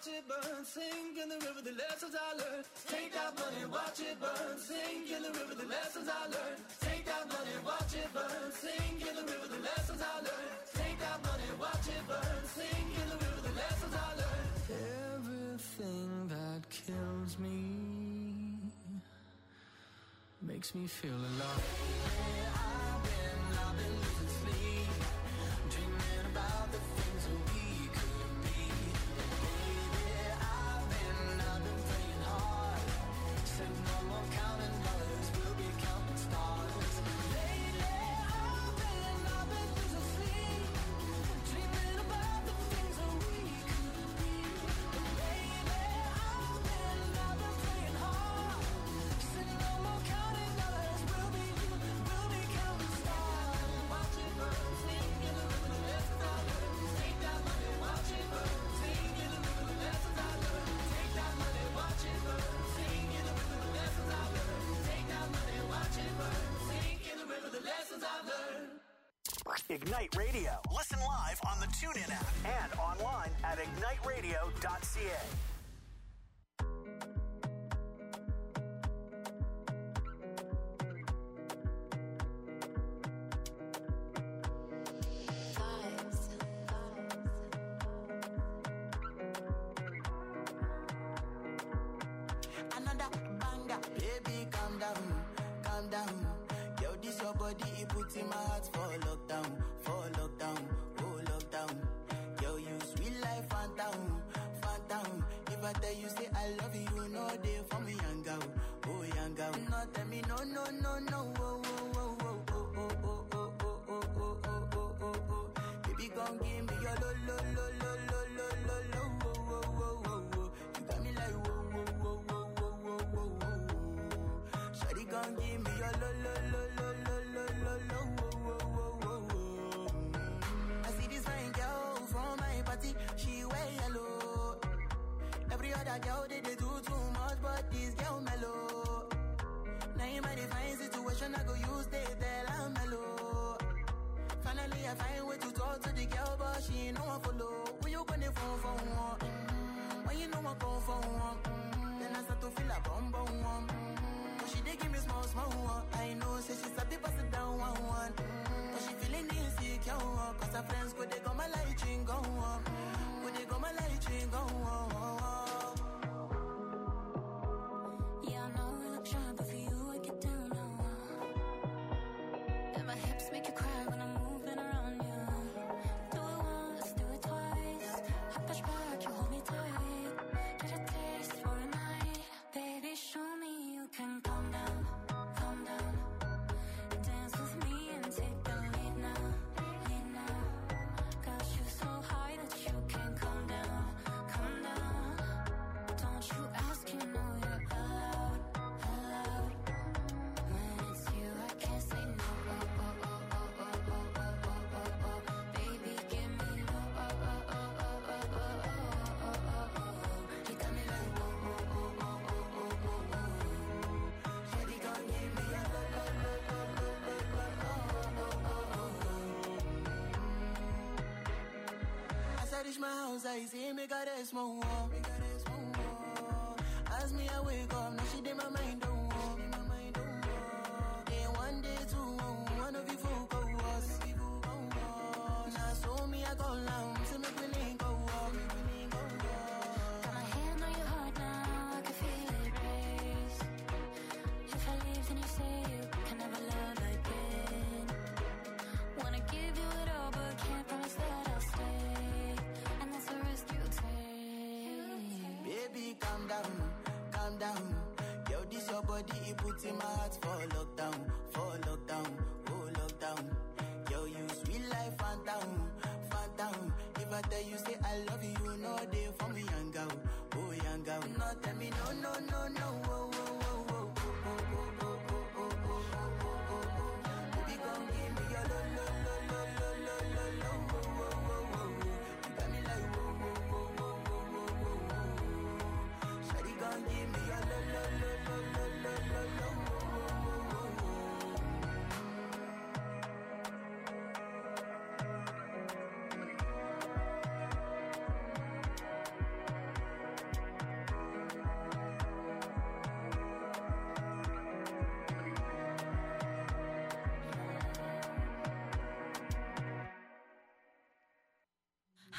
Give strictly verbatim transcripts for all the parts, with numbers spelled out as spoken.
watch it burn. Sing in the river, the lessons I learned. Take that money, watch it burn. Sing in the river, the lessons I learned. Take that money, watch it burn. Sing in the river, the lessons I learned. Take that money, watch it burn. Sing in the river, the lessons I learned. Everything that kills me makes me feel alive. I've been, I've been losing sleep, dreaming about the things that we could be. Baby, I've been, I've been praying hard. Said no more counting dollars, we'll be counting stars. Lately, I've been, I've been losing sleep, dreaming about the things that we could be. Baby, I've been, I've been praying hard. Said no more counting dollars, we'll be, we'll be counting stars. Watch it burn, sing in the river, the lessons I learned. Take that money, watch it burn, sing in the river, the lessons I learned. Take that money, watch it burn, sing in the river, the lessons I learned. Take that money, watch it burn, sing in the river, the lessons I learned. Ignite Radio. Listen live on the TuneIn app and online at ignite radio dot c a. Another banger, baby, calm down, calm down. Yo, this your body, it puts in my heart for lockdown, for lockdown, oh lockdown. Yo, you sweet life, phantom, phantom. If I tell you say I love you, you know they for me, young girl, oh young girl. No, tell me no, no, no, no, oh, oh, oh, oh, oh, oh, oh, oh, oh, oh, oh, oh, oh, oh. Baby, come give me your lo, lo, lo, lo, lo, lo, lo, lo, oh, oh, oh, oh, oh. You got me like whoa, whoa, whoa, whoa, whoa, whoa, whoa, whoa. Shawty, come give me your lo, lo, lo, lo, lo, lo, lo, lo, oh, oh, oh, oh, oh. I see this fine girl from my party, she wear yellow. Every other girl they, they do too much, but this girl mellow. Now in my divine situation, I go use they tell I'm mellow. Finally, I find way to talk to the girl, but she ain't no one follow. Who you gonna phone for one? Mm-hmm. When you know I come for one, mm-hmm. Then I start to feel a bum bum one. Mm-hmm. But she dey give me small small one. I know, say she's a bit pass it down one one. Mm-hmm. But she feeling insecure, one. Cause her friends go they go my light ring go on. Go they go my light ring go on. Yeah, I know we look shy, but for you I get down low. And my hips make you cry when I'm moving around you. Do it once, do it twice. I push back, you hold me tight. Get a taste for a night. Baby, show me you can calm down, calm down. Dance with me and take the lead now, lead now. Got you so high that you can't calm down, calm down. Don't you ask, you know you're allowed, allowed. When it's you, I can't say no. Oh, oh, oh, oh, oh, oh, oh, oh, oh, oh. Baby, give me low. Oh, oh, oh, oh, oh, oh, oh, oh, oh, oh. You got me like whoa, whoa, whoa, whoa, whoa, whoa, whoa, whoa. Shawty gon' give me a low, low, low, low, low, low, low, oh, oh, oh, oh. As I reach my house, I see me got a small wall. Me got a small wall. As me, I wake up, now she did my mind don't walk. Day one, day two, one of you folk go us. Now so me, I go down, so make me link go walk. Got my hand on your heart now, I can feel it race. If I leave, then you say you can never love again. Wanna give you it all, but can't promise that I'll stay. And that's a risk you take. Baby, calm down, calm down. Yo, this your body, it puts in my heart for lockdown, for lockdown, oh lockdown. Yo, you sweet life, phantom, phantom. If I tell you say I love you, you know they for me, young girl, oh young girl. No, tell me no, no, no, no, oh, oh, oh, oh, oh, oh, oh, oh, oh, oh, oh, oh, oh, oh. Baby, come give me your lo, lo, lo, lo, lo, lo, lo, lo, oh, oh, oh, oh, oh. You got me like whoa, whoa, whoa, whoa, whoa, whoa, whoa, whoa. Shawty gon' give me your lo, lo, lo, lo, lo, lo, lo, lo, oh, oh, oh, oh, oh.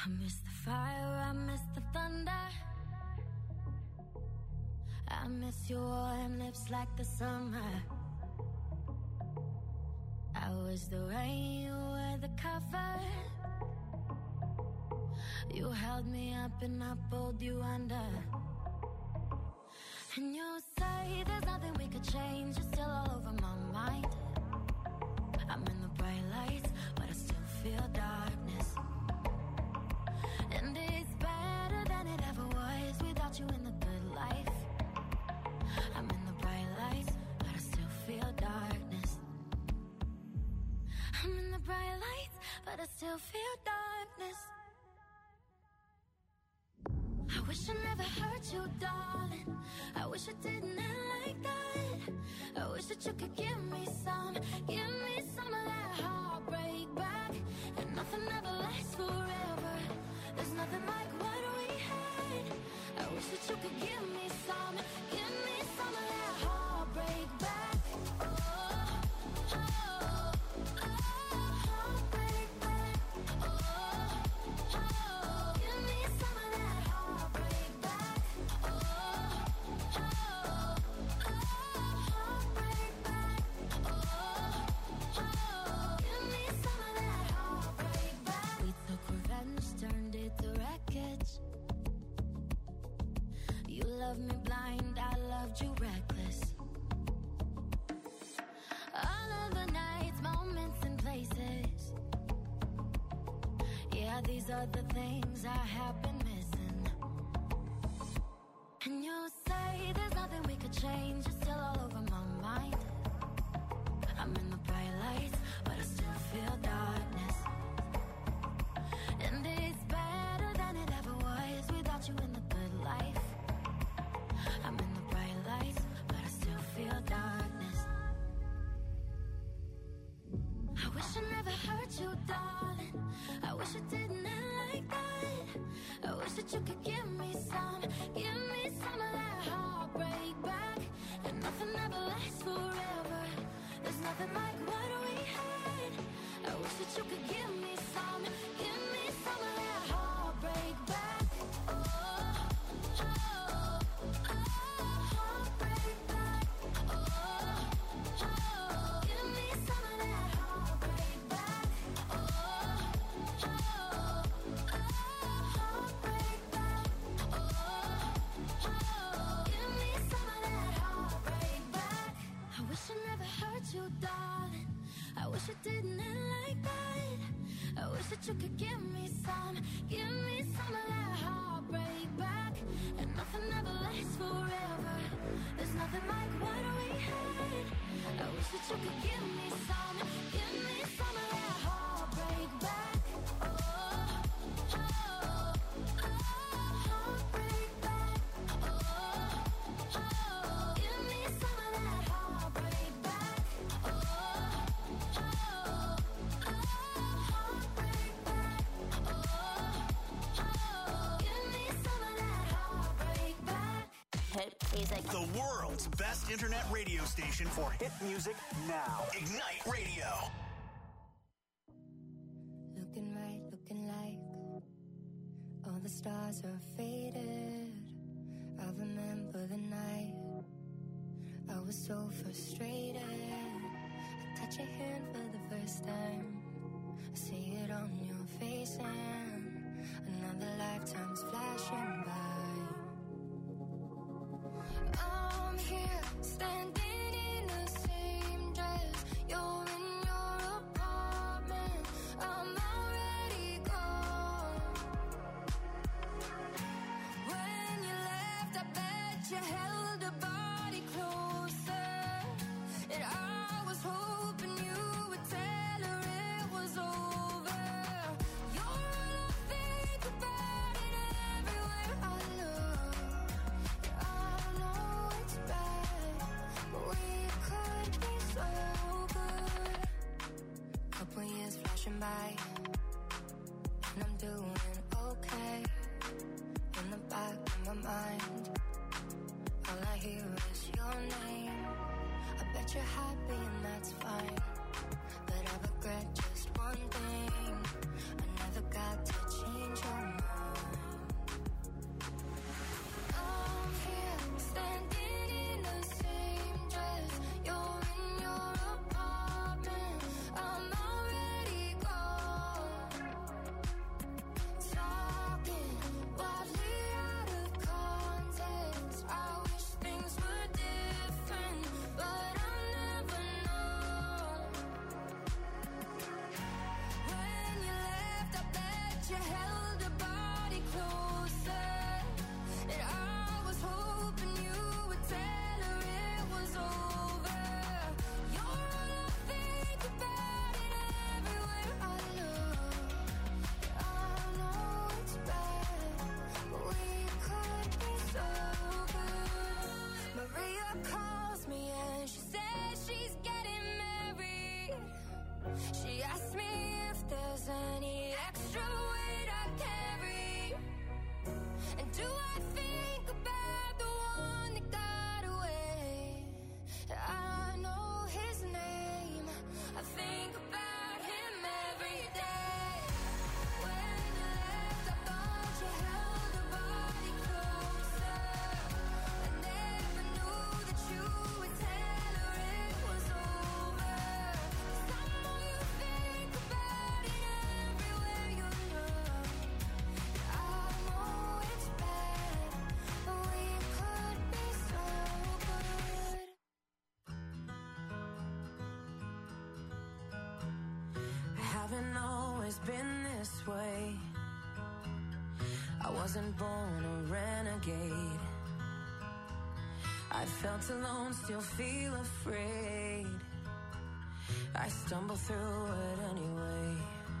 I miss the fire, I miss the thunder. I miss your warm lips like the summer. I was the rain, you were the cover. You held me up and I pulled you under. And you say there's nothing we could change. You're still all over my mind. I'm in the bright lights, but I still feel darkness. And it's better than it ever was without you in the good life. I'm in the bright lights, but I still feel darkness. I'm in the bright lights, but I still feel darkness. I wish I never hurt you, darling. I wish I didn't end like that. I wish that you could give me some, give me some of that heartbreak back. And nothing ever lasts forever. There's nothing like what we had. I wish that you could give me some, give me some of that heartbreak back. Oh, oh, oh, heartbreak back. Oh, oh, give me some of that heartbreak back. Oh, oh, oh, heartbreak back. Oh, oh, give me some of that heartbreak back. We took revenge, turned it to wreckage. You loved me blind, I loved you reckless. All of the nights, moments and places. Yeah, these are the things I have been missing. And you say there's nothing we could change. You're still all over my mind. I'm in the bright lights, but I still feel darkness. And it's better than it ever was without you in the good life. I'm in the bright lights, but I still feel darkness. I wish I never hurt you, darling. I wish it didn't end like that. I wish that you could give me some, give me some of that heartbreak back. And nothing ever lasts forever. There's nothing like what we had. I wish that you could give me some, give me some of that heartbreak back. Oh, oh, oh, heartbreak back. Oh, oh, give me some of that heartbreak back. Oh, oh, oh, heartbreak back. Oh, oh, give me some of that heartbreak back. I wish I never hurt you, darling. I wish it didn't end like that. I wish that you could give me some, give me some of that heartbreak back. And nothing ever lasts forever. There's nothing like what we had. I wish that you could give me some, give me some of that heartbreak back. Oh, oh, oh, heartbreak back. Oh, oh, give me some of that heartbreak back. Oh, oh, oh, heartbreak back. Oh, oh, give me some of that heartbreak back. Music. The world's best internet radio station for hit music now. Ignite Radio. Looking right, looking like all the stars are faded. I remember the night I was so frustrated. I touch your hand for the first time. I see it on your face and another lifetime's flashing by. I'm here, standing in the same dress. You're in your apartment. I'm already gone. When you left, I bet you held a body closer. And I was hoping you would tell her it was over. You're all I think about it everywhere I look. I know it's bad, but we could be so good. Couple years flashing by, and I'm doing okay. In the back of my mind, all I hear is your name. I bet you're happy and that's fine, but I regret just one thing. I never got to change your always been this way. I wasn't born a renegade. I felt alone, still feel afraid. I stumble through it anyway.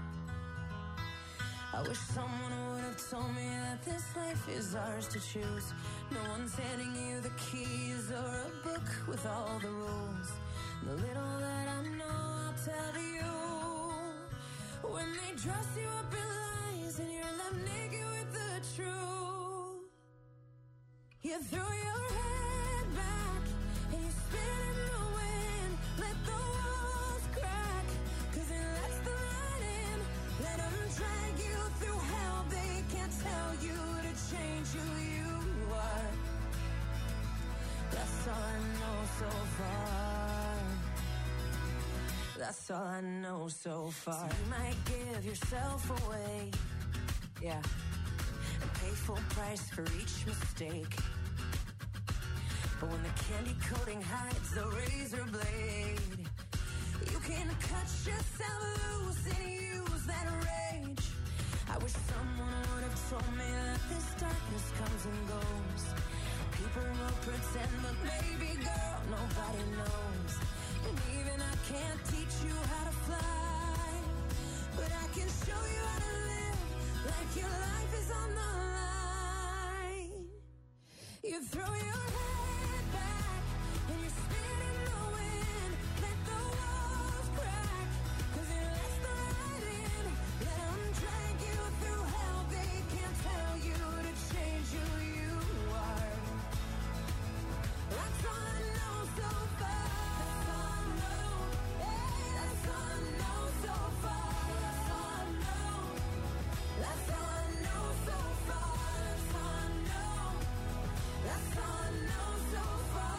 I wish someone would have told me that this life is ours to choose. No one's handing you the keys or a book with all the rules. The little that I know, I'll tell to you. When they dress you up in lies and you're left naked with the truth, you throw your head back and you spin in the wind. Let the walls crack, cause it lets the light in. Let them drag you through hell. They can't tell you to change who you are. That's all I know so far. That's all I know so far. So you might give yourself away, yeah, and pay full price for each mistake. But when the candy coating hides the razor blade, you can cut yourself loose and use that rage. I wish someone would have told me that this darkness comes and goes. People will pretend, but baby girl, nobody knows. And even I can't teach you how to fly, but I can show you how to live like your life is on the line. You throw your head back and you spin in the wind. Let the walls crack, cause it lets the light in. Let them drag you through hell. They can't tell you to change who you are. That's all I know so far. That's all I know. Hey, that's all I know so far. That's all I know. That's all I know so far. That's all I know. That's all I know so far.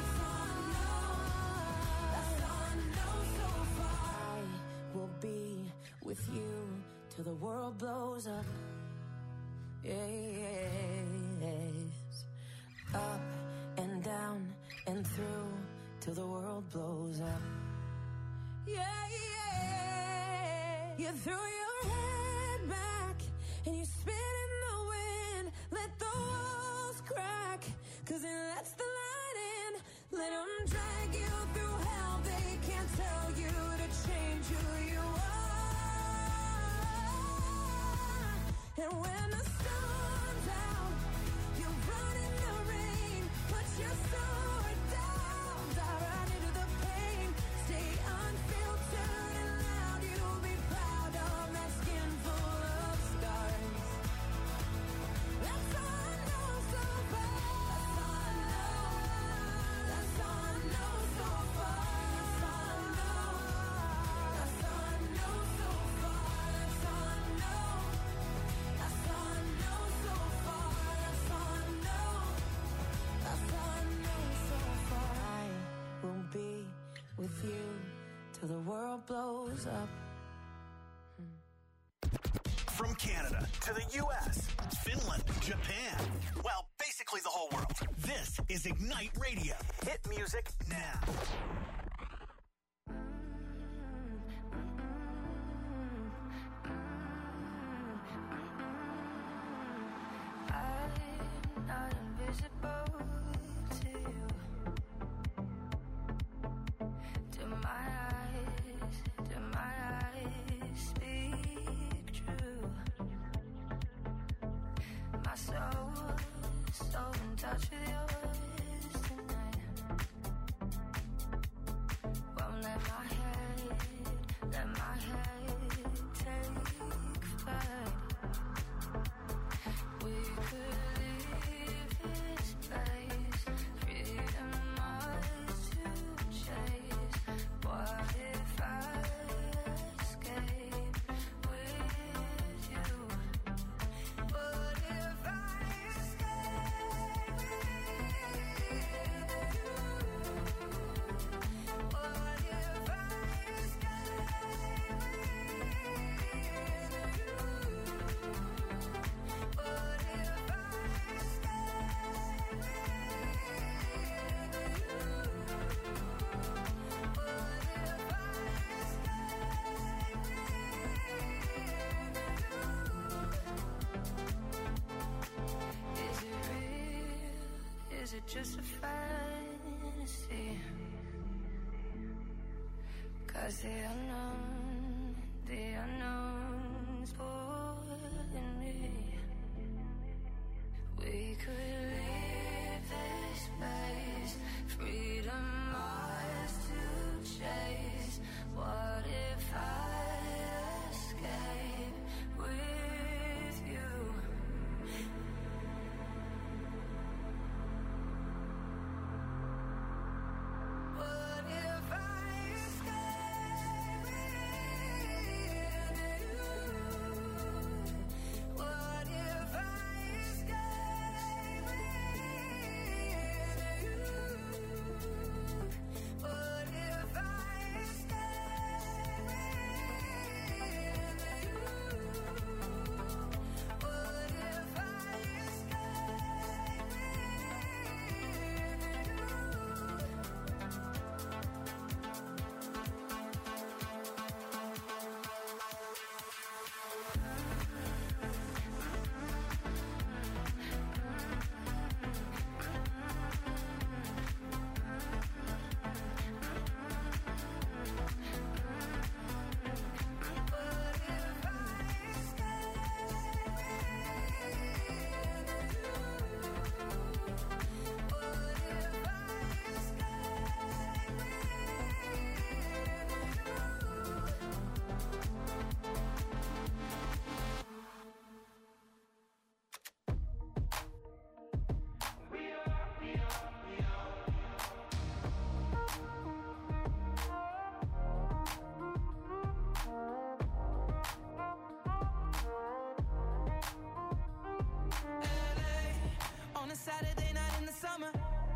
That's all I know. That's all I know so far. I will be with you till the world blows up. Yes. Up and down and through till the world blows up. Yeah, yeah. You throw your head back and you spin in the wind. Let the walls crack, cause it lets the light in. Let them drag you through hell. They can't tell you to change who you are. And when the sun's out, you run in the rain. Put your sword down, dive right into the pain. Stay unfiltered and loud. You'll be proud of that skin full of scars. That's all I know so far. That's all I know. That's all I know so far. That's all I know. That's all I know so far. That's all I know. That's all I know so far. That's all I know. That's all I know so far. I will be with you till the world blows up. From Canada to the U S, Finland, Japan. Well, basically the whole world. This is Ignite Radio. Hit music now. I'm not invisible to you. Do my eyes, do my eyes speak true? My soul, so in touch with yours tonight. Won't let my head, let my head take flight. We could leave this place, freedom ours to chase. What if I escape with you? What if I escape with you? it just a fantasy? 'Cause the unknown, the unknown's pulling me. We could leave this place, freedom ours to chase. What if I escape with you? What if I escape with you? What if I escape with you? What if I escape with you? What if I On a Saturday night in the summer,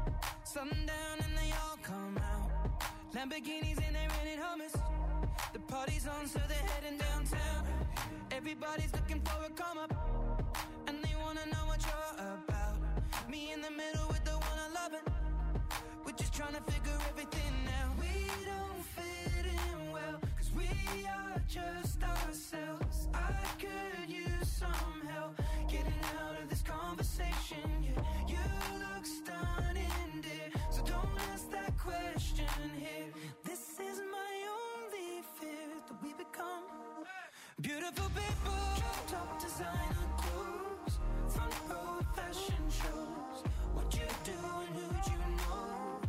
sundown and they all come out. Lamborghinis and they rented hummus. The party's on, so they're heading downtown. Everybody's looking for a come up, and they wanna know what you're about. Me in the middle with the one I love, we're just trying to figure everything out. We don't fit in well, 'cause we are just ourselves. I could use some help getting out of this conversation. Yeah, you look stunning, dear, so don't ask that question here. This is my only fear, that we become beautiful people. Top designer clothes, front row fashion shows. What you do and who'd you know?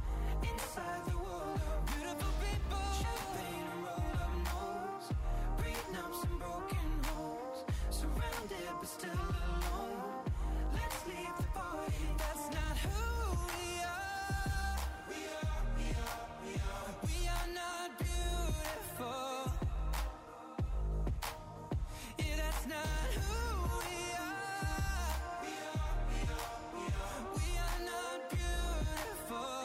Inside the world of beautiful people. Champagne and roll up nose, prenups and broken homes. Surrounded but still alone. Let's leave the party. That's not who we are. We are, we are, we are. We are not beautiful. Yeah, that's not who we are. We are, we are, we are. We are not beautiful.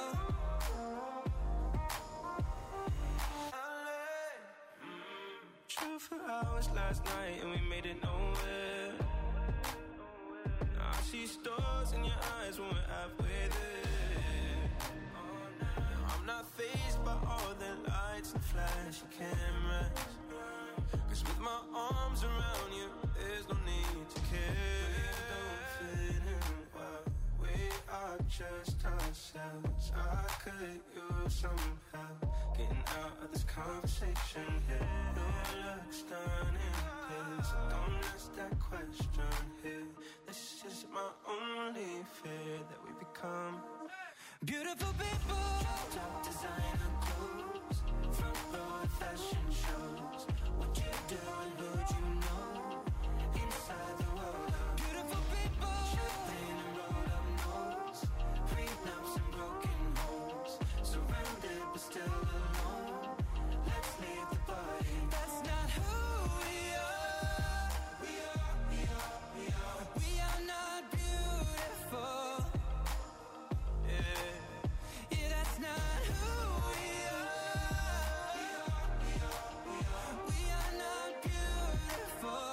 True for hours last night and we made it nowhere. Now I see stars in your eyes when we're halfway there. Now I'm not fazed by all the lights and flashing cameras, 'cause with my arms around you, there's no need to care. We don't fit in well, we are just ourselves. I could use some help getting out of this conversation here. You look stunning, please, so don't ask that question here. This is my only fear, that we become beautiful people. Top designer clothes, front row fashion shows. What you do and who'd you know? Inside the world of beautiful people. Champagne and roll up nose, prenups and broken homes. Surrounded but still alone. Let's leave the party. That's not who we are. We are, we are, we are. We are not beautiful. Yeah, yeah, that's not who we are. We are, we are, we are. We are not beautiful.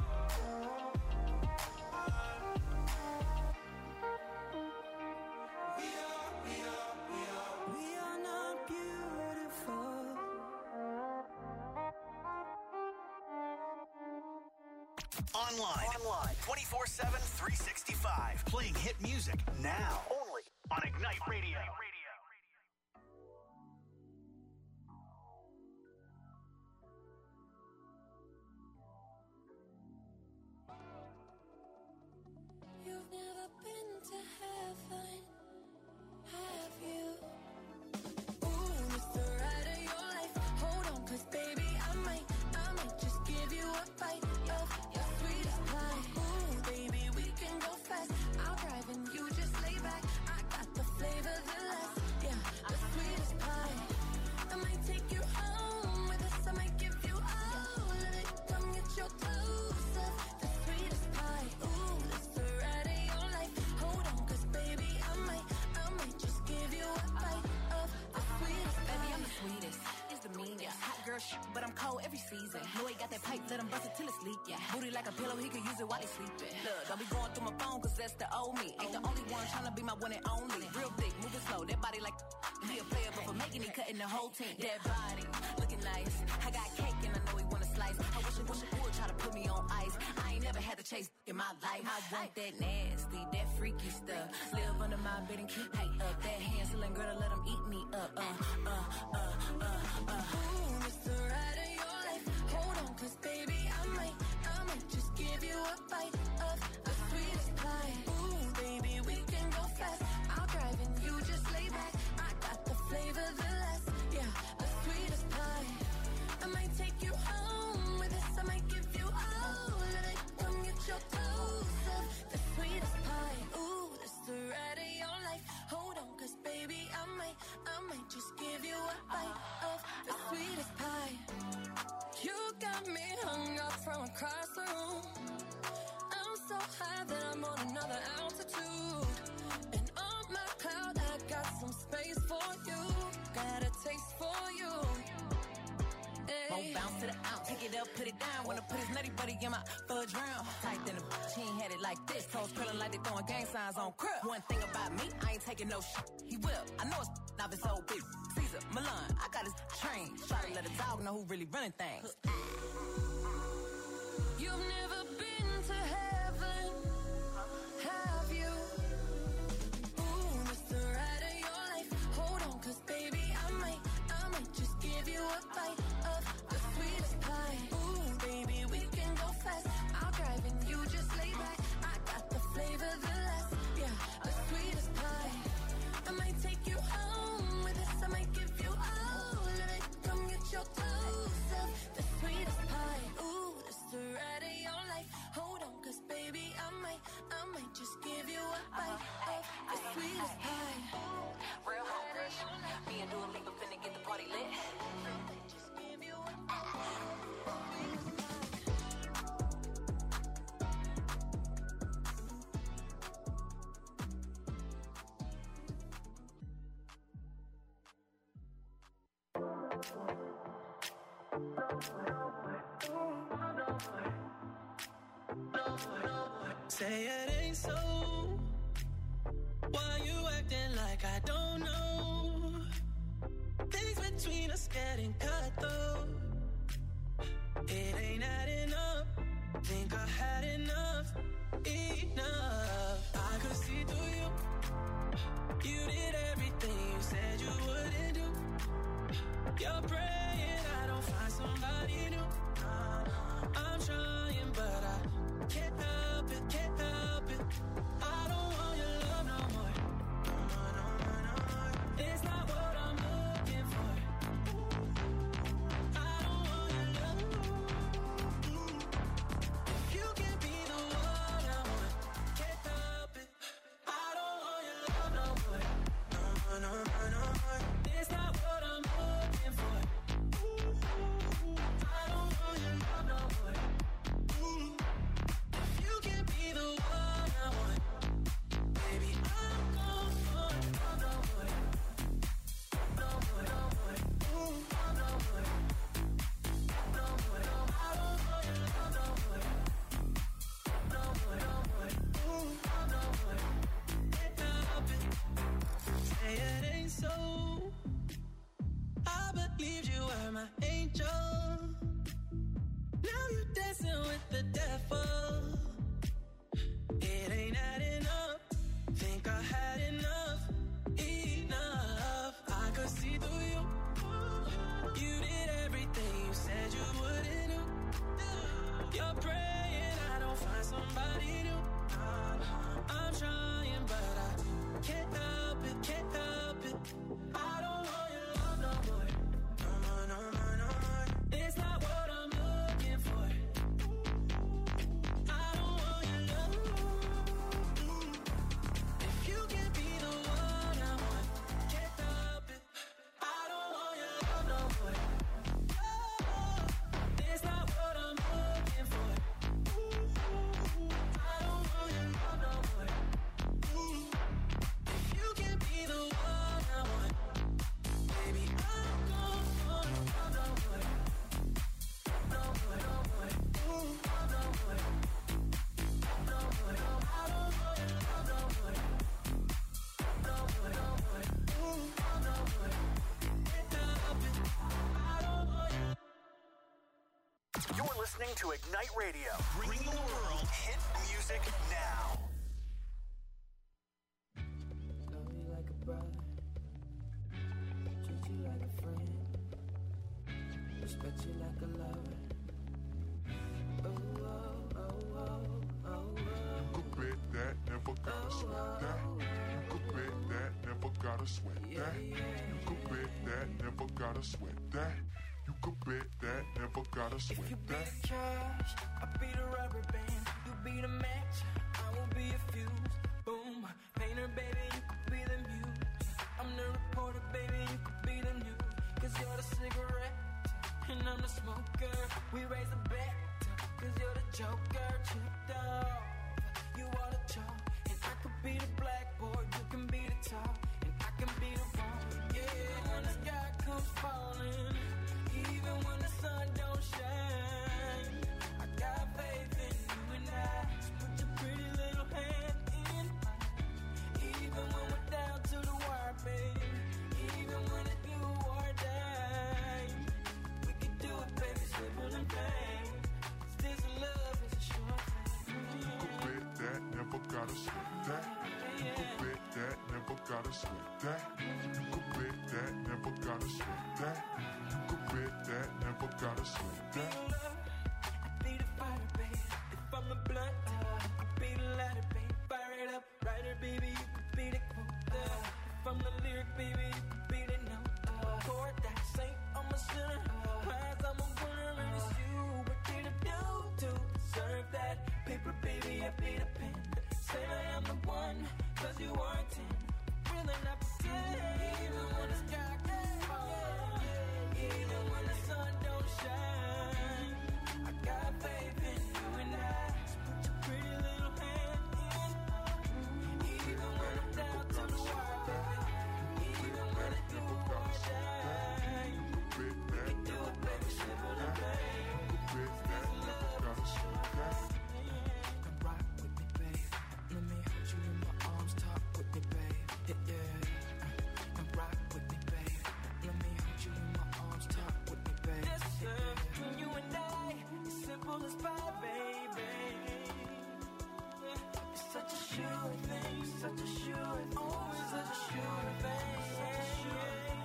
We are, we are, we are. We are not beautiful. Online. Online. twenty-four seven, three sixty-five. Playing hit music now. Only on Ignite Radio. You've never been to heaven, have you? Ooh, it's the ride of your life. Hold on, cause baby, I might, I might just give you a bite of your sweetest pie. Ooh, baby, we can go fast. I'll drive and you just lay back. I got the flavor, the last, yeah, the sweetest pie. I might take you home with us. I might give you all of it. Come get your dose of the sweetest pie. Ooh, it's the ride of your life. Hold on, cause baby, I might, I might just give you a bite of the sweetest pie. Baby, I'm the sweetest. It's the meanest. Hot girl shit, but I'm cold every season. Know he got that pipe, let him bust it till it's leak. Yeah. Booty like a pillow, he can use it while he sleeping. Look, don't be going through my phone, cause that's the old me. Ain't the only one tryna be my one and only. Real thick, moving slow, that body like he a player, but for making it, cutting the whole team. That body, looking nice. I got cake and I know he wanna slice. I wish it, wish it would try to put me on ice. I ain't never had to chase in my life. I want that nasty, that freaky stuff. Live under my bed and keep me up. That Hansel and Gretel, let him eat me up. Uh, uh, uh, uh, uh. Ooh, it's the ride of your life. Hold on, cause baby, I might, I might just give you a bite of the sweetest pie. Ooh, baby, we can go fast. I'll drive and you just lay back. I got the flavor, the last, yeah, the sweetest pie. I might take you home with us. I might give you all of it. Come get your dose of the sweetest pie. Ooh, it's the ride of your life. Hold on, cause baby, I might, I might just give you a bite of the sweetest pie. You got me hung up from across the room. I'm so high that I'm on another altitude. And on my cloud, I got some space for you. Got a taste for you. Hey. Won't bounce to the ounce, take it up, put it down. Wanna put his nutty buddy in my fudge round. Tight than a she ain't had it like this. Toes curling like they throwing gang signs on crib. One thing about me, I ain't taking no shit. He will, I know it's not his old big. Caesar, Milan, I got his train. Try to let a dog know who really running things. You've never been to heaven, have you? Ooh, it's the ride of your life. Hold on, cause baby, I might, I might just give you a bite of the sweetest pie. Ooh, baby, we can go fast. I'll drive and you just lay back. I got the flavor, the last, yeah, the sweetest pie. I might take you home with us. I might give you all of it. Come get your dose of the sweetest pie. Ooh, it's the ride of your life. Hold on, cause baby, I might, I might just give you a bite of the sweetest pie. Real hot rush. Me and Dua Lipa finna get the party lit. Just give you a bite. Say it ain't so. Why you acting like I don't know? Things between us getting cut though. It ain't adding up. Think I had enough, enough. I could see through you. You did everything you said you wouldn't do. You're praying I don't find somebody new. I'm trying, but I can't help it, can't help it. I don't want your love no more. No more, no more, no more. It's not what I'm looking for. I don't want your love. If you can be the one I want, can't help it. I don't want your love no more. No more, no more, no more. It's not what I'm looking for. I don't want your love no more. If you can be the one I want, baby, I'm gone for love no more. No more, no more. Ooh, no more. No more, no more. I don't want your love no more. No more, no more. Ooh, no more. Can't help it. Say it ain't so. I believed you were my angel. Now you're dancing with the devil. It ain't adding up. Think I had enough, enough. I could see through you. You did everything you said you wouldn't do. You're praying I don't find somebody new. I'm trying, but I can't help it, can't help it. I don't want your love no more. No more, no more, no more. It's not what I'm looking for. I don't want your love. If you can be the one I want, can't help it. I don't want your love no more. It's not what I'm looking for. I don't want your love no more. If you can be the one I want, baby, I'm gone for love no more. No more, no more. Love no more. No more, no more. I don't want your love no more. No more, no more. Love no more. Can't help it. I don't want your. You're listening to Ignite Radio, bringing the world hit music now. Love you like a brother, treat you like a friend, respect you like a lover. Oh, oh, oh, oh, oh, oh. Could bet that, never gotta sweat that. You could bet that, never gotta sweat that. You could bet that, never gotta sweat that. You could bet that, never gotta If you sweat be that. the cash, I'll be the rubber band. You be the match, I will be a fuse. Boom, painter, baby, you could be the muse. I'm the reporter, baby, you could be the news. Cause you're the cigarette, and I'm the smoker. We raise a bet, cause you're the joker. Chipped off, you are the chalk. And I could be the blackboard, you can be the top. And I can be the wall, yeah. When the sky comes falling, even when the sun don't shine, I got faith in you and I. So put your pretty little hand in mine. Even when we're down to the wire, baby. Even when it's do or die, we can do it, baby, simple and plain. 'Cause this love is a short thing. You could bet that, never gotta sweat that. You could bet that, never gotta sweat that. You could bet that, never gotta sweat that. You could bet that, never gotta sweat that. I be the fighter, baby. If I'm the blunt, I could be the lighter, baby. Fire it up, writer, baby. You could be the quote. If I'm the lyric, baby, you could be the note. Chord that saint, I'm a sinner. Prize, I'm a winner, and it's you. What did I do to deserve that? Paper, baby, I be the pen. Say I am the one, cause you are a ten. Really not pretend. Even when the sky gets falling, even when the sun don't shine, I got faith in you and I. So put your pretty little hand in mine. Even when I'm down to the wire, baby. Even when it do or die, we can do it, baby, simple and plain. You could bet that, never gotta sweat that. Come rock with me, babe. Let me hold you in my arms, talk with me, babe. Yeah, yeah. Come rock with me, babe. Let me hold you in my arms, talk with me, babe. Yes, sir. You and I, it's simple as pie, baby. It's such a sure thing, such a sure thing. Oh, it's such a sure thing. Such a sure thing.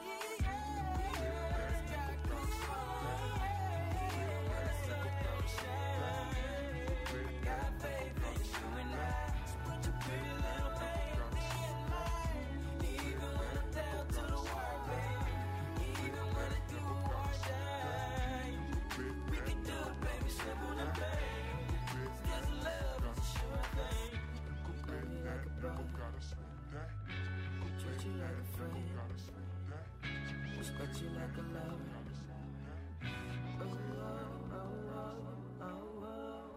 The sky goes falling, even when the sun don't shine. Got faith in you and I. So put your pretty little hand in mine. Even when I'm down to the wire, baby. Even when it do or die, we can do it, baby, simple and plain. This love is a sure thing. Love you like a brother, Gotta sweat that. treat you like a friend, Gotta sweat that. respect you like a lover. Oh, oh, oh, oh, oh,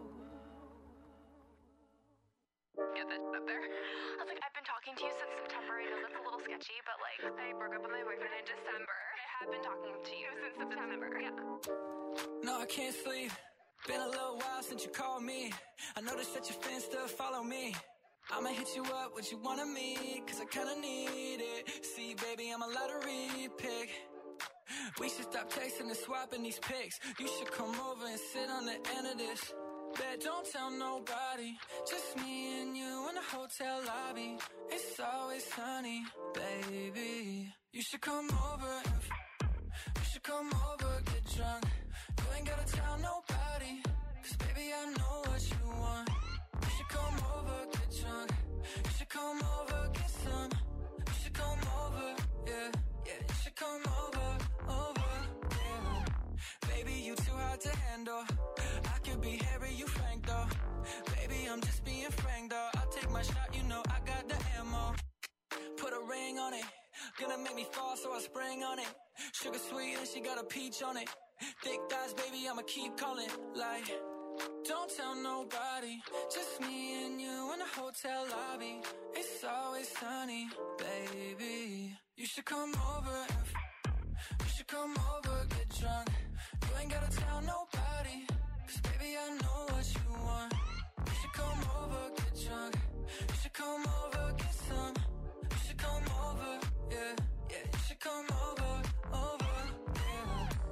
oh. Get this up there. I was like, I've been talking to you since September. I know that's a little sketchy, but like, I broke up with my boyfriend in December. I have been talking to you since September. Yeah. No, I can't sleep. Been a little while since you called me. I noticed that your fans still follow me. I'ma hit you up, what you want of me, cause I kinda need it. See, baby, I'm a lottery pick. We should stop texting and swapping these pics. You should come over and sit on the end of this. Bet don't tell nobody, just me and you in the hotel lobby. It's always sunny, baby. You should come over and f- you should come over, get drunk. You ain't gotta tell nobody, cause baby I know what you want. You should come over, get drunk. You should come over, get some. You should come over, yeah, yeah. You should come over, over, yeah. Baby, you too hard to handle. I could be Harry, you Frank though. Baby, I'm just being frank though. I'll take my shot, you know I got the ammo. Put a ring on it, gonna make me fall, so I spring on it. Sugar sweet and she got a peach on it. Thick thighs, baby, I'ma keep calling. Like, don't tell nobody, just me and you in the hotel lobby. It's always sunny, baby. You should come over and f- you should come over, get drunk. You ain't gotta tell nobody, cause baby I know what you want. You should come over, get drunk. You should come over, get some. You should come over, yeah, yeah. You should come over, over, yeah.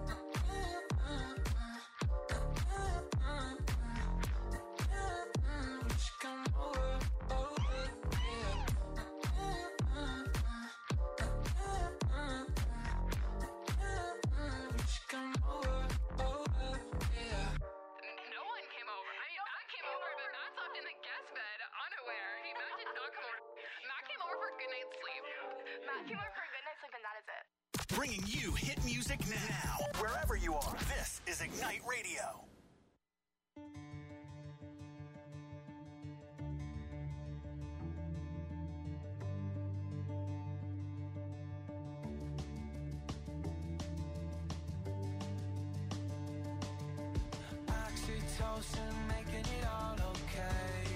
You should come over, over, yeah. You should come over, over, yeah. No one came over. I mean, Matt came over, but Matt slept in the guest bed, unaware. He Matt did not come over. Matt came over for a good night's sleep. Matt came over for a good night's sleep, and that is it. Bringing you hit music now. Wherever you are, this is Ignite Radio. Oxytocin, making it all okay.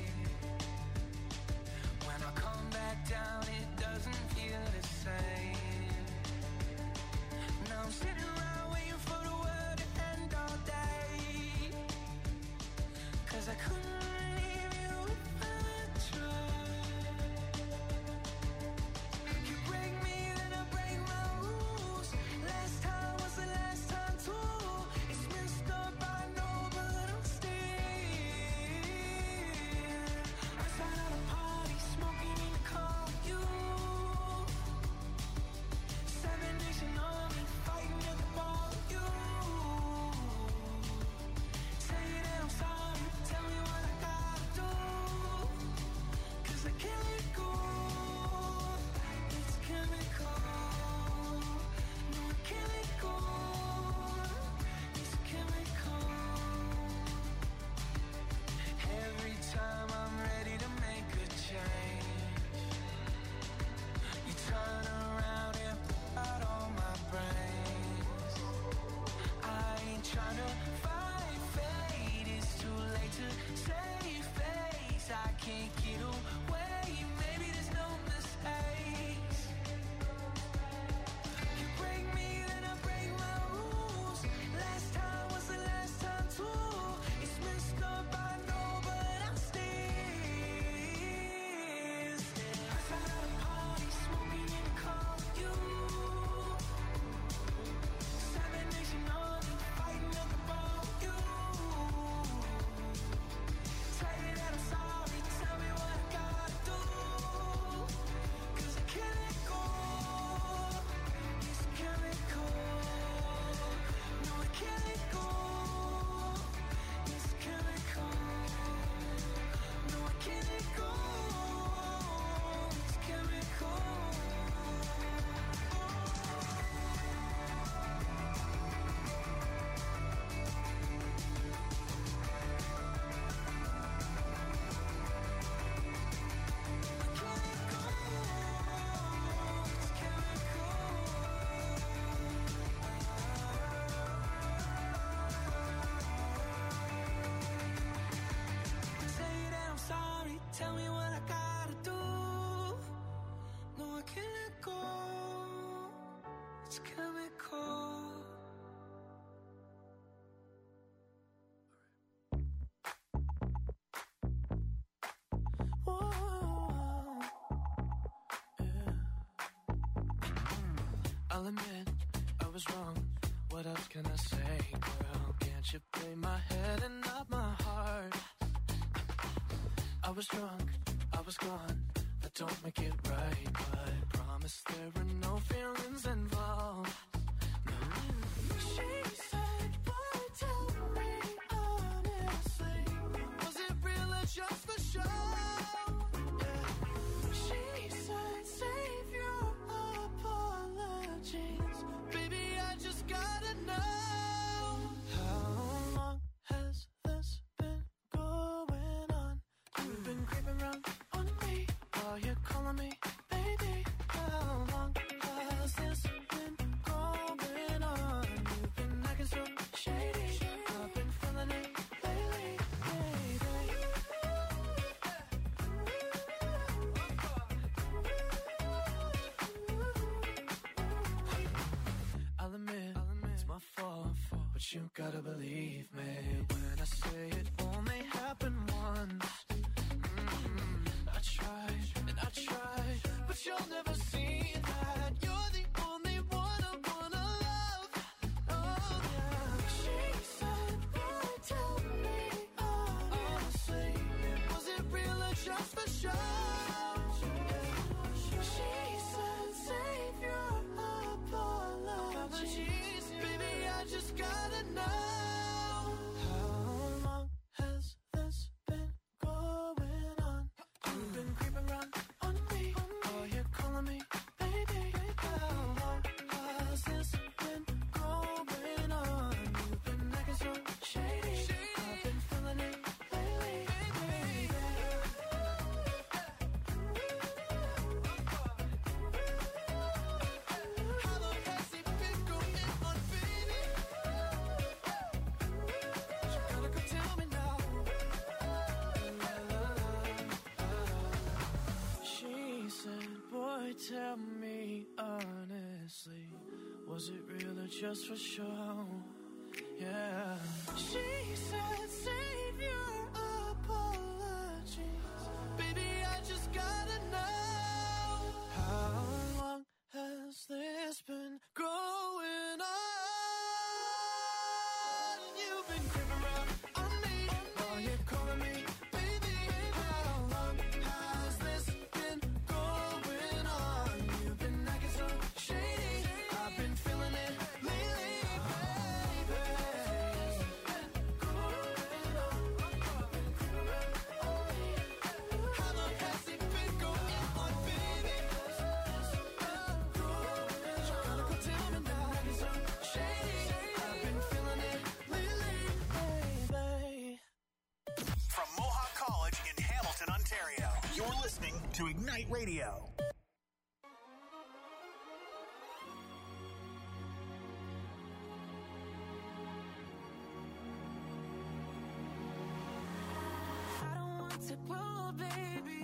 When I come back down, it doesn't feel the same. Now I'm sitting around waiting for the world to end all day. Cause I couldn't leave you if I tried. You break me, then I break my rules. Last time was the last time too. It's messed up, I know, but I'm still outside of the party, smoking in the car with you. Seven Nation Army, fighting at the bar with you. Say that I'm sorry, tell me what I gotta do. Cause I can't let go. It's chemical. No, I can't let go. It's chemical. Every time I'm ready to make a change, you turn around and pull out all my brains. I ain't tryna fight fate, it's too late to save face. I can't get away, maybe there's no mistakes. You break me, then I break my rules. Last time was the last time too. It's messed up, I know, but I'm still outside of the party, smoking in the car with you. Seven Nation Army, fighting at the bar with you. Say that I'm sorry, tell me what I gotta do. Cause I can't let go. It's chemical. No, I can't let go. It's chemical. No, I can't let go. It's chemical. Say that I'm sorry, tell me what I gotta do. No, I can't let go. It's chemical. Whoa, yeah. I'll admit I was wrong. What else can I say, girl? Can Can't you play my head and not my heart? I was drunk, I was gone. That don't make it right, but promise there were no feelings involved. No. She said, boy, tell me honestly, was it real or just for show? Yeah. She said, save your apologies. Baby, I just gotta know. How long has this been going on? You've been creeping around on me while you're calling me baby. How long has this been going on? You've been acting so shady. I've been feeling it lately, baby. I'll admit, it's my fault, but you gotta believe me when I say it only happened once. Mm, I tried and I tried, but you'll never see that. You're the only one I wanna love. Oh yeah. She said, boy, tell me honestly, was it real or just for show? She said, save your apologies. Baby, I just gotta know. How long has this been going on? You've been creeping around on me while you're calling me baby. How long has this been going on? You've been acting so shady. I've been feeling it lately, baby. How long has it been going on, baby? You gotta go tell me now. She said, boy, tell me honestly, was it real or just for show? Yeah. She said, save your apologies. Baby, I just gotta know. How long has this been going on? You've been creeping around on me while you're calling me baby. How long has this been going on? You've been acting so shady. I've been feeling it lately, baby. How long has it been going on, baby? You gotta go tell me now. Acting so shady. I've been feeling it lately, baby. From Mohawk College in Hamilton, Ontario, you're listening to Ignite Radio. I don't want to grow, baby.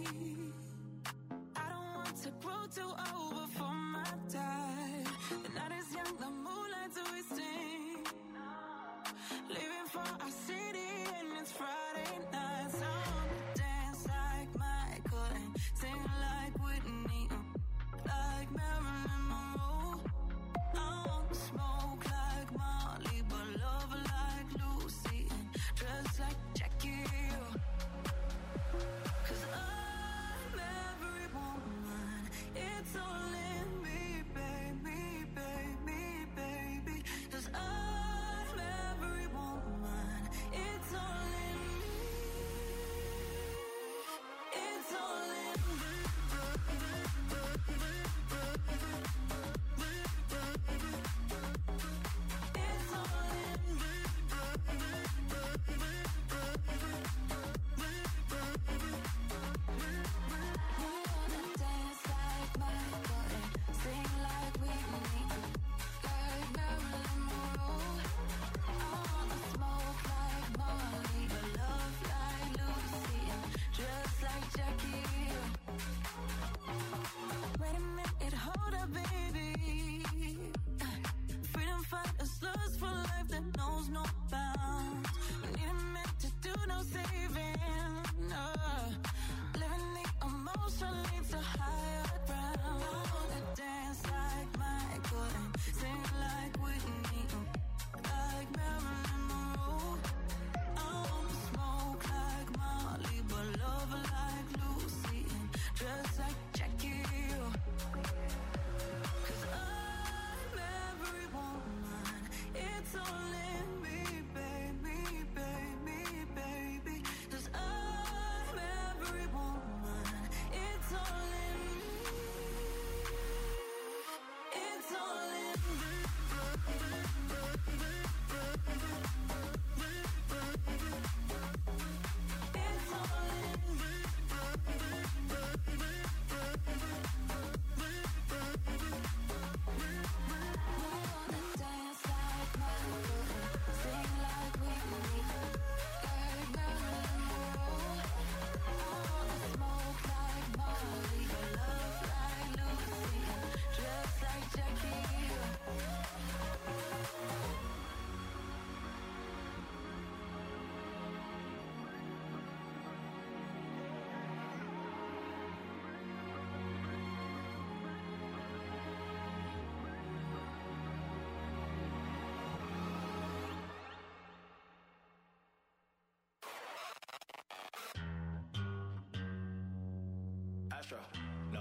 I don't want to grow too old before my time. The night is young, the moonlight's wasting. Leaving for our city and it's Friday night. So I wanna dance like Michael and sing like Whitney, uh, like Marilyn Monroe. I wanna smoke like Molly, but love like Lucy and dress like Jackie. Cause I'm every woman, it's all in me, baby, baby, baby. Cause I'm every woman, it's all in me. It's all in me. It's all in me. Wanna dance like Michael and sing like Whitney, like Marilyn Monroe. I wanna smoke like Molly, but love like Lucy and dress like Jackie. Wait a minute, hold up, baby. Freedom fighters lust for life that knows no bounds. We need a minute to do no saving. Uh, living the emotion leads to higher ground. I wanna dance like Michael and sing like Whitney, like Marilyn all in me, baby, baby, baby. 'Cause I'm every woman. It's all in me. It's all in me. It's all in me. Astro, no.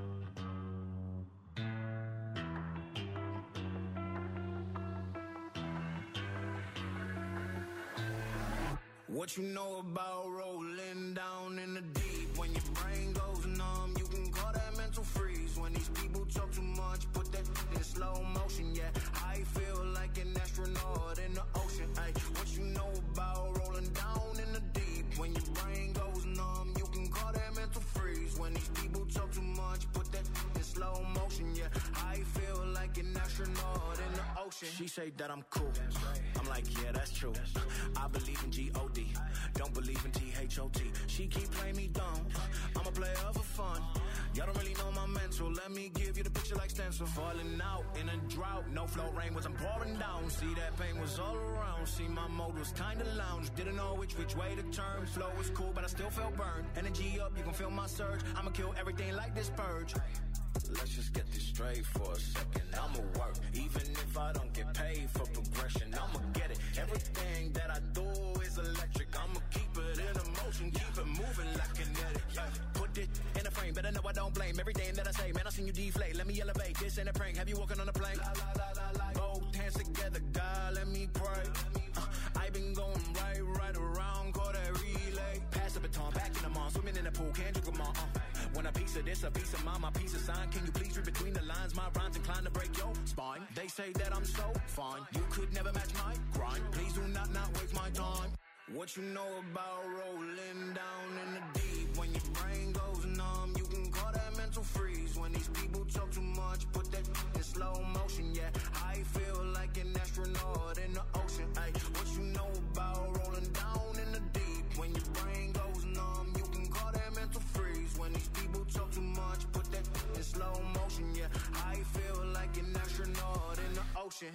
What you know about rolling down in the deep? When your brain goes numb, you can call that mental freeze. When these people talk too much, put that in slow motion, yeah. I feel like an astronaut in the ocean, ay. What you know about rolling down in the deep? When your brain goes numb, you can call that mental freeze. When these people talk too much, put that in slow motion, yeah. I feel like an astronaut in the ocean. She say that I'm cool. I'm like, yeah, that's true. I believe in G O D. Don't believe in T H O T. She keep playing me dumb. I'm a player for fun. Y'all don't really know my mental. Let me give you the picture like stencil. Falling out in a drought. No flow rain was I'm pouring down. See that pain was all around. See my mode was kinda lounge. Didn't know which which way to turn. Flow was cool, but I still felt burned. Energy up, you can feel my surge. I'ma kill everything like this purge. Let's just get this straight for a second. I'ma work, even if I don't get paid for progression. I'ma get it. Everything that I do is electric. I'ma keep it in motion, keep it moving like kinetic. Put it in a frame, better know I don't blame everything that I say. Man, I seen you deflate. Let me elevate. This ain't a prank. Have you walking on a plane? La, la, la, la, la. Both hands together, God, let me pray. Uh, I been going right, right around, call that relay. Pass the baton, back in the mall, swimming in the pool, can't drink them all. Uh. Want a piece of this, a piece of mine, my piece of sign. Can you please read between the lines? My rhymes inclined to break your spine. They say that I'm so fine. You could never match my grind. Please do not not waste my time. What you know about rolling down in the deep? When your brain goes numb, you can call that mental freeze. When these people talk too much, put that in slow motion, yeah. I feel like an astronaut in the ocean, ay. What you know about rolling down in the deep? When your brain goes numb, you can call that mental freeze. When these people talk too much, put that in slow motion, yeah. I feel like an astronaut in the ocean.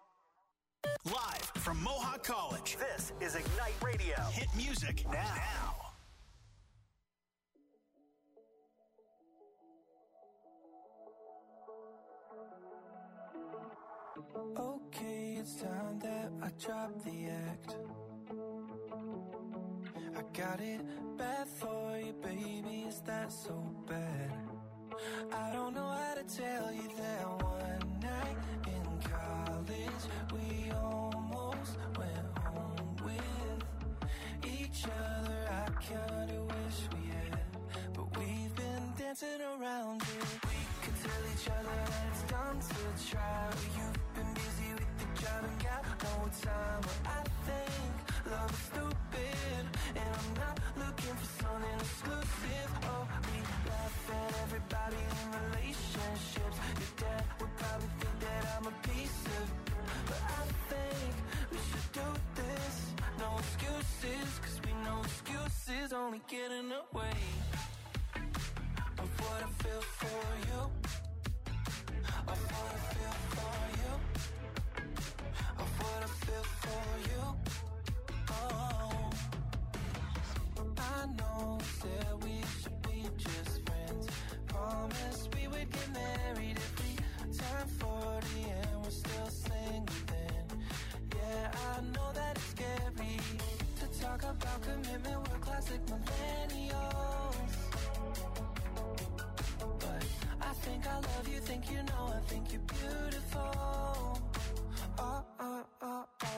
Live from Mohawk College, this is Ignite Radio. Hit music now. Okay, it's time that I drop the act. I got it bad for you, baby, is that so bad? I don't know how to tell you that one night in college we almost went home with each other. I kinda wish we had, but we've been dancing around it. We could tell each other that it's done to try, but you've been busy with the job and got no time. But I think love is stupid, and I'm not looking for something exclusive. Oh, we laugh at everybody in relationships. Your dad would probably think that I'm a piece of, but I think we should do this. No excuses, cause we know excuses only get in the way of what I feel for you, of what I feel for you, of what I feel for you. Oh, I know that we should be just friends. Promise we would get married if we turn forty and we're still single then. Yeah, I know that it's scary to talk about commitment, we're classic millennials. But I think I love you, think you know, I think you're beautiful. Oh, oh, oh, oh.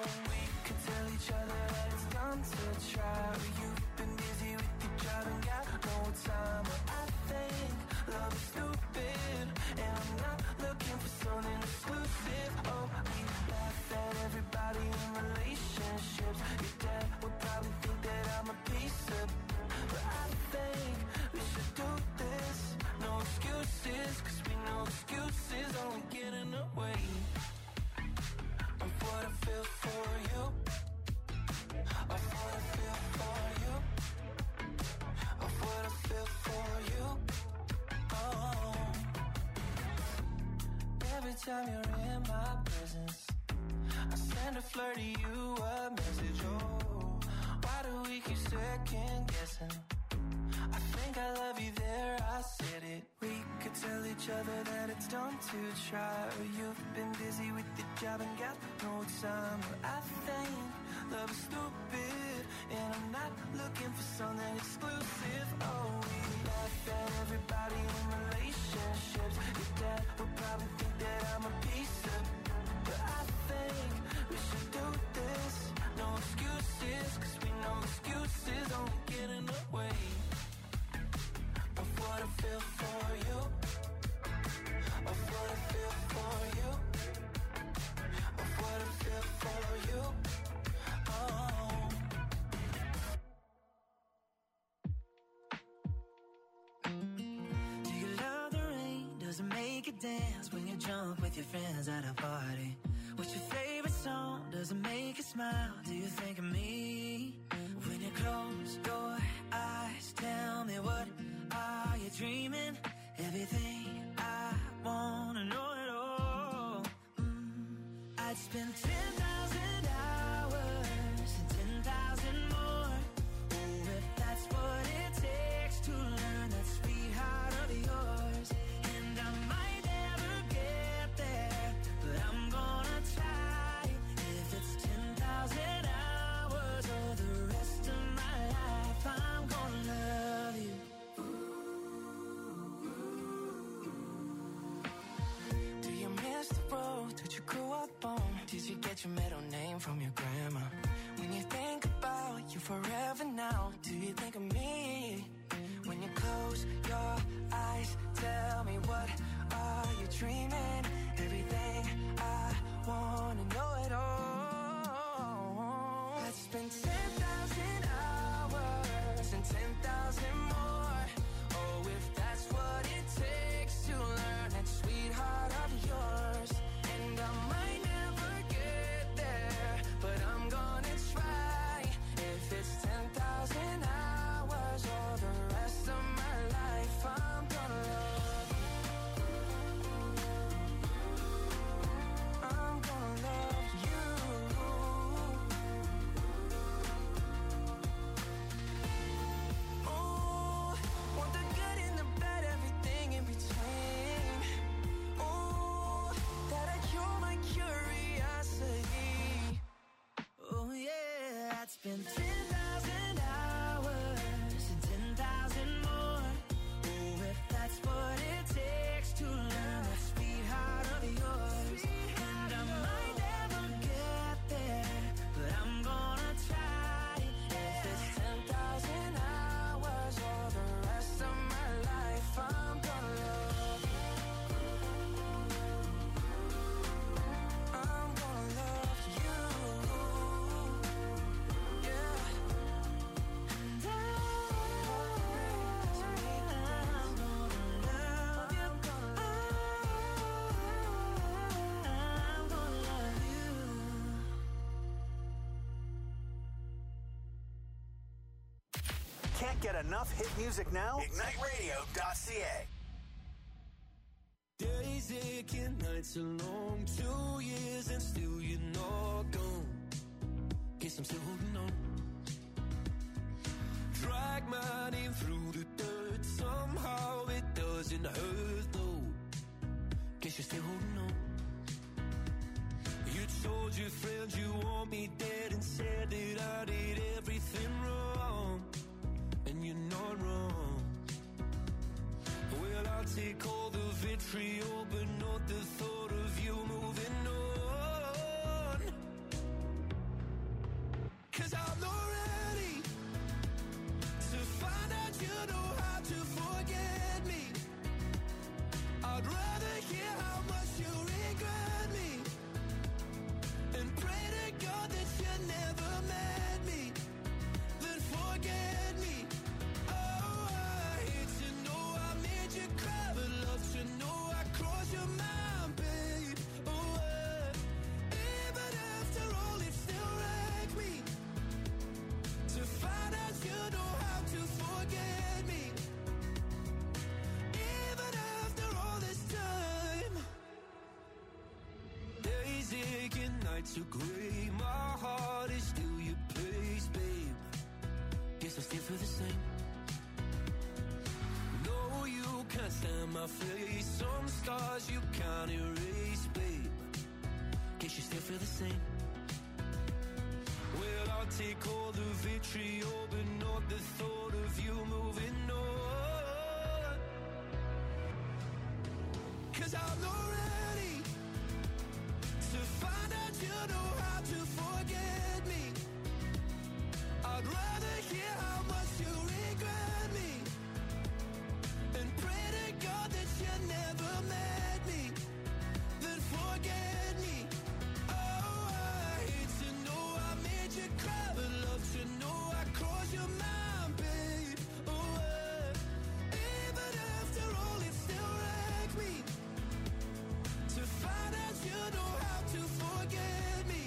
time you're in my presence, I send a flirty you a message. Oh, why do we keep second guessing? I think I love you there, I said it. We could tell each other that it's dumb to try, or you've been busy with the job and got no time. But I think love is stupid, and I'm not looking for something exclusive. Oh, we laugh at everybody in relationships. Your dad would probably think that I'm a piece of, but I think we should do this. No excuses, cause we know excuses only get in the way of what I feel for you, of what I feel for you, of what I feel for you. Oh. Do you love the rain? Does it make you dance when you jump with your friends at a party? What's your favorite song? Does it make you smile? Do you think of me? When you close your eyes, tell me what are you dreaming? Everything I wanna know it all. Mm. I'd spend ten thousand hours and ten thousand more. Oh, if that's what it takes to learn that sweetheart of yours. And I might never get there, but I'm gonna try. If it's ten thousand hours or the rest of my life, I'm gonna love you. Do you miss the road that you grew up on? Did you get your middle name from your grandma? When you think about you forever now, do you think of me? When you close your eyes, tell me what are you dreaming? Everything I wanna know it all. I'd spend ten thousand hours and ten thousand more. Oh, if that's what it takes to learn that sweetheart of yours. And I might never get there, but I'm gonna try. If it's ten thousand hours or the rest of my life, I'm gonna love you. I'm gonna love you. Oh, want the good and the bad, everything in between. Oh, that'll cure my curiosity. Oh yeah, I'd spend ten thousand hours and ten thousand more. Oh, if that's what it takes to learn that sweetheart of yours. And I might never get there, but I'm gonna try. If it's ten thousand hours or the rest of my life, I'm gonna love you. I'm gonna love you. Yeah. And I, I'm gonna love you. I'm gonna love you. Can't get enough hit music now? Ignite Radio dot C A. Days aching, nights are long, two years and still you're not gone. Guess I'm still holding on. Drag my name through the dirt, somehow it doesn't hurt though. Guess you're still holding on. You told your friends you want me dead and said that I did everything wrong. And you're not wrong. Well, I'll take all the vitriol, but not the thought of you moving on. Cause I'm not ready to find out you know how to forget me. I'd rather hear how much you regret me and pray to God that you never met me, then forget me. Oh, I hate to know I made you cry, but love to know I crossed your mind, babe. Oh, uh, even after all, it still wrecked me. nights are gray. My heart is still your place, babe. Guess I still feel the same. No, you can't stand my face. Some stars you can't erase, babe. Guess you still feel the same. Well, I'll take all the vitriol, but not the thought of you moving on. 'Cause I'm not ready to find out you know how to forget me. I'd rather hear how much you regret me and pray to God that you never met me than forget me. Oh, I hate to know I made you cry, but love to know I crossed your mind, babe. Oh, uh, even after all, it still wrecks me to find out you know how to forget me.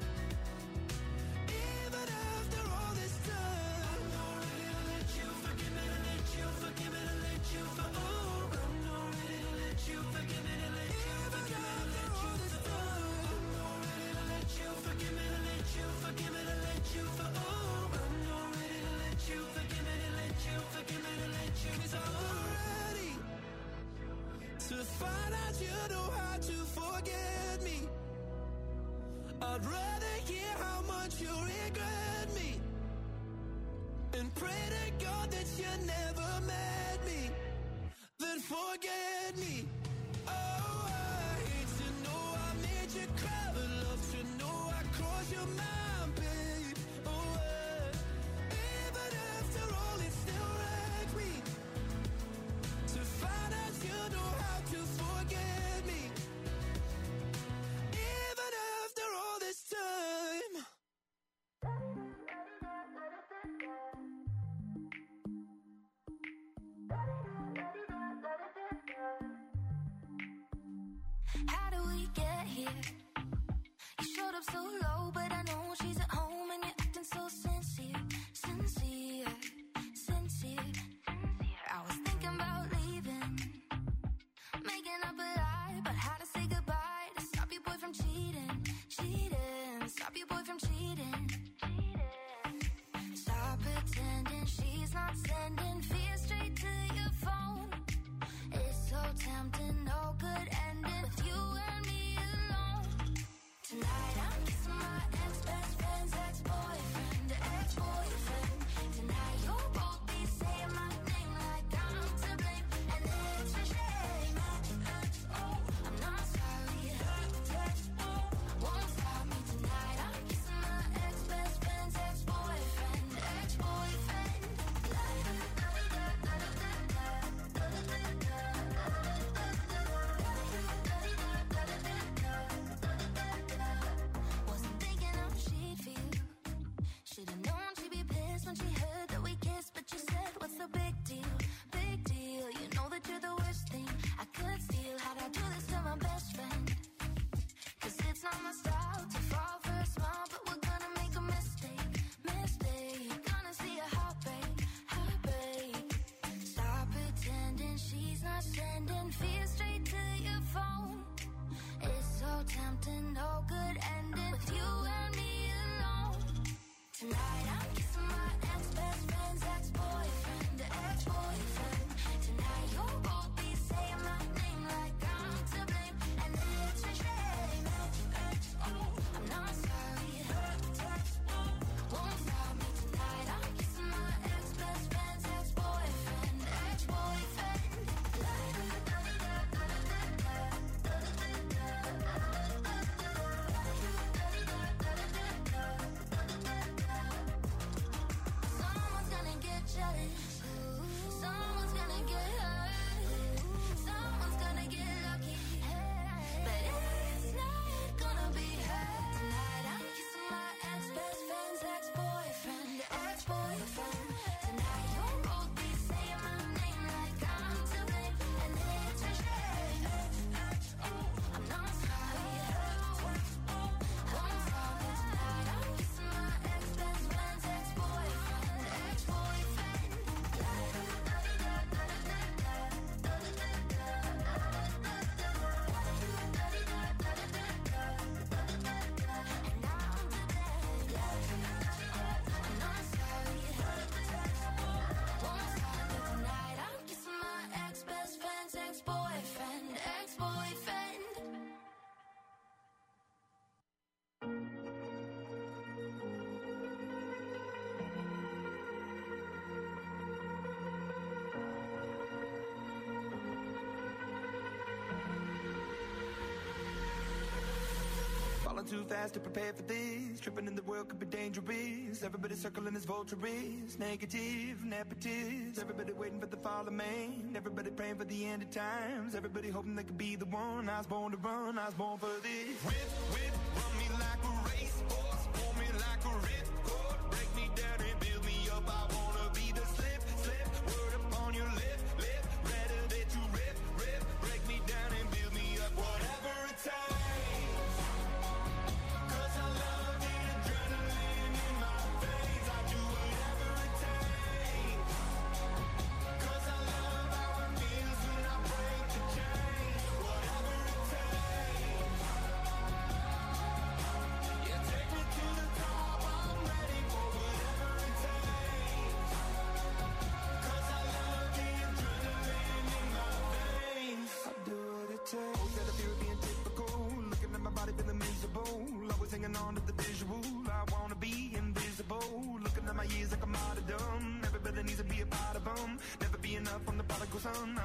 Even after all this time, I'm not ready to let you forgive me, to let you forgive me, to let you for. Oh, I'm not ready to let you forgive me, to let you forgive me, to let you for. I'm not ready to let you forgive me, to let you forgive me, to let you for. Oh, I'm not ready to let you forgive me, to let you forgive me, to let you. 'Cause I'm not ready to find out you know how to forget me. I'd rather hear how much you regret me and pray to God that you never met me than forget me. Oh, I hate to know I made you cry, but love to know I crossed your mind, babe. Oh, uh, even after all, it still wrecks me to find out you know how to forget me. Even after all this time. How do we get here? You showed up so low, but I know she's at home and you're acting so sincere, sincere, sincere. I was thinking about leaving, making up a lie about how to say goodbye to stop your boy from cheating, cheating, stop your boy from cheating. Stop pretending she's not sending fear straight to your phone. It's so tempting, no good ending with you and me alone. Tonight I'm kissing my ex-best friend's Falling too fast to prepare for this. Tripping in the world could be dangerous. Everybody circling as vultures. Negative, nepotist. Everybody waiting for the fall of man. Everybody praying for the end of times. Everybody hoping they could be the one. I was born to run, I was born for this. Whip, whip, run me like a racehorse. Pull me like a ripcord. Break me down and build me up. I wanna be the slip, slip. Word upon your lip, lip. Better that you rip, rip. Break me down and build me up. Whatever it takes. Hanging on to the visual, I wanna be invisible. Looking at my years like I'm martyrdom. Everybody needs to be a part of them. Never be enough from the prodigal son.